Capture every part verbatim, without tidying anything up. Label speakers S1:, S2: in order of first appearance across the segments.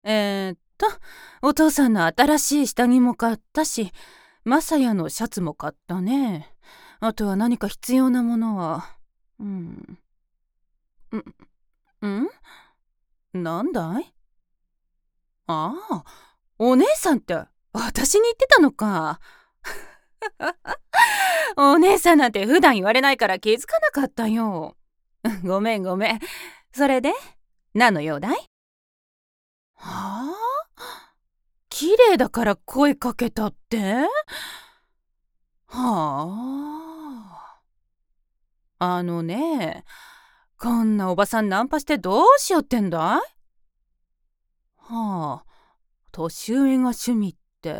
S1: えーっと、お父さんの新しい下着も買ったし、マサヤのシャツも買ったね。あとは何か必要なものは。うん。ん、んなんだい？ああ、お姉さんって私に言ってたのか。お姉さんなんて普段言われないから気づかなかったよ。ごめんごめん。それで何の用だい？はあ、綺麗だから声かけたって？はあ。あのね、こんなおばさんナンパしてどうしようってんだい？はあ、年上が趣味って、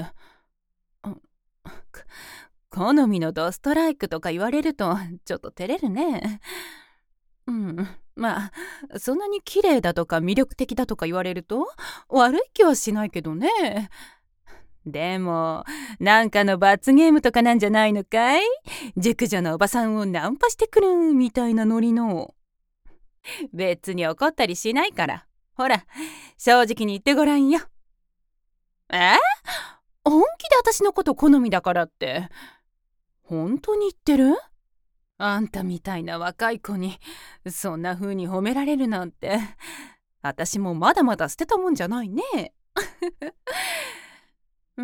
S1: うん、好みのドストライクとか言われるとちょっと照れるね。うん、まあそんなに綺麗だとか魅力的だとか言われると悪い気はしないけどね。でもなんかの罰ゲームとかなんじゃないのかい？熟女のおばさんをナンパしてくるみたいなノリの。別に怒ったりしないから、ほら正直に言ってごらんよ。え？本気で私のこと好みだからって本当に言ってる？あんたみたいな若い子にそんな風に褒められるなんて、私もまだまだ捨てたもんじゃないね。うん、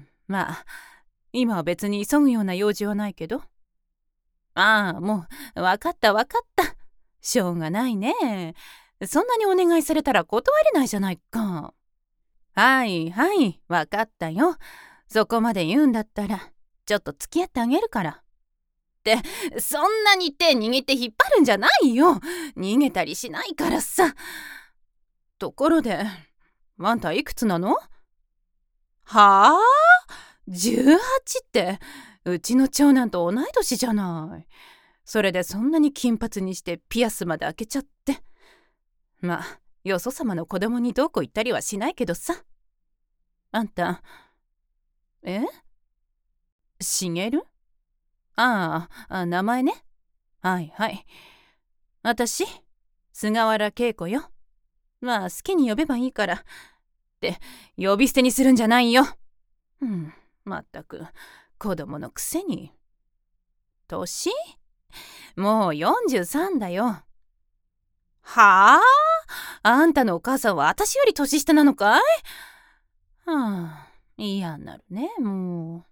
S1: まあ今は別に急ぐような用事はないけど。ああ、もうわかったわかった。しょうがないね。そんなにお願いされたら断れないじゃないか。はいはいわかったよ。そこまで言うんだったらちょっと付き合ってあげるから。ってそんなに手握って引っ張るんじゃないよ。逃げたりしないからさ。ところであんたいくつなの？はあ？ じゅうはち ってうちの長男と同い年じゃない。それでそんなに金髪にしてピアスまで開けちゃって。まあよそ様の子供にどうこう言ったりはしないけどさ。あんたえ？しげる？ああ、名前ね。はいはい。私菅原恵子よ。まあ好きに呼べばいいからって呼び捨てにするんじゃないよ。うん、まったく子供のくせに。年？もうよんじゅうさんだよ。はあ？あんたのお母さんは私より年下なのかい？はあ、嫌になるねもう。